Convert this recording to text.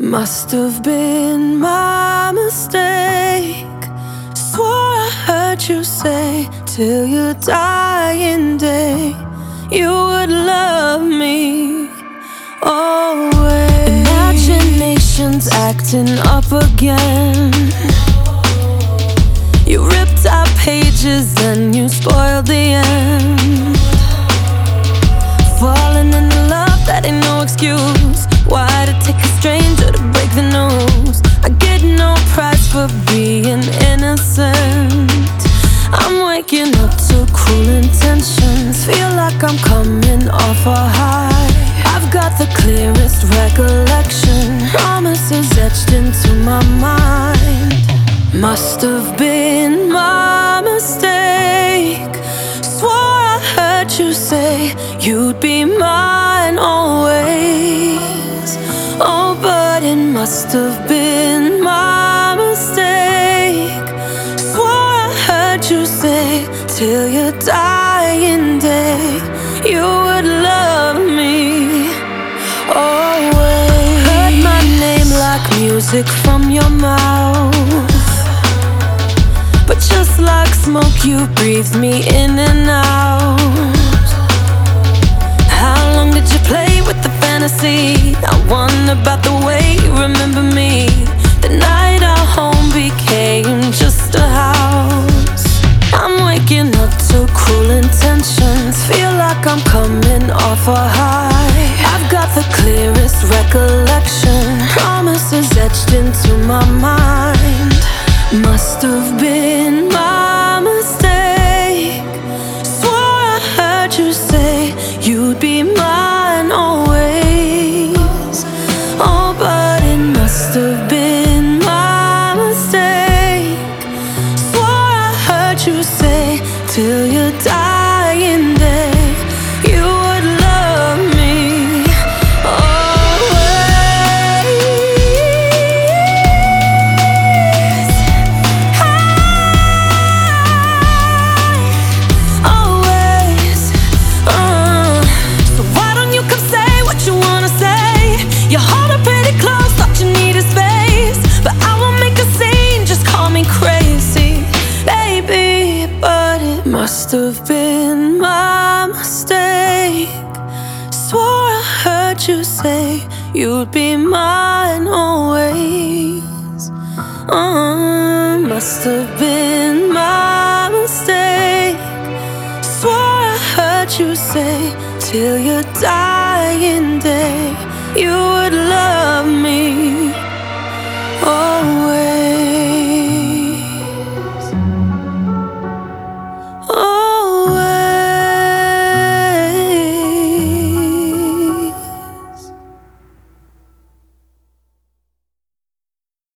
Must have been my mistake. Swore I heard you say till your dying day you would love me always. Imagination's acting up again. You ripped out pages and you spoiled the end. Falling in love, that ain't no excuse. Why to take a stranger to break the news? I get no prize for being innocent. I'm waking up to cruel intentions. Feel like I'm coming off a high. I've got the clearest recollection. Promises etched into my mind. Must have been my mistake. Swore I heard you say you'd be mine always. Oh, but it must have been my mistake. Swore I heard you say till your dying day you would love me always. Heard my name like music from your mouth, but just like smoke you breathed me in and out. How long did you play with the fantasy? I wonder about the way you remember me. The night our home became just a house. I'm waking up to cruel intentions. Feel like I'm coming off a high. I've got the clearest recollection. Promises etched into my mind. Must have been my mistake. Swore I heard you say you'd be mine always. Oh, but it must have been my mistake. Swore I heard you say till your dying day you would love me always. Always. So why don't you come say what you wanna say? You hold her pretty close, thought you needed space, but I won't make a scene, just call me crazy, baby. But it must have been my mistake. Swore I heard you say you'd be mine always. Must have been my mistake. Swore I heard you say till you die.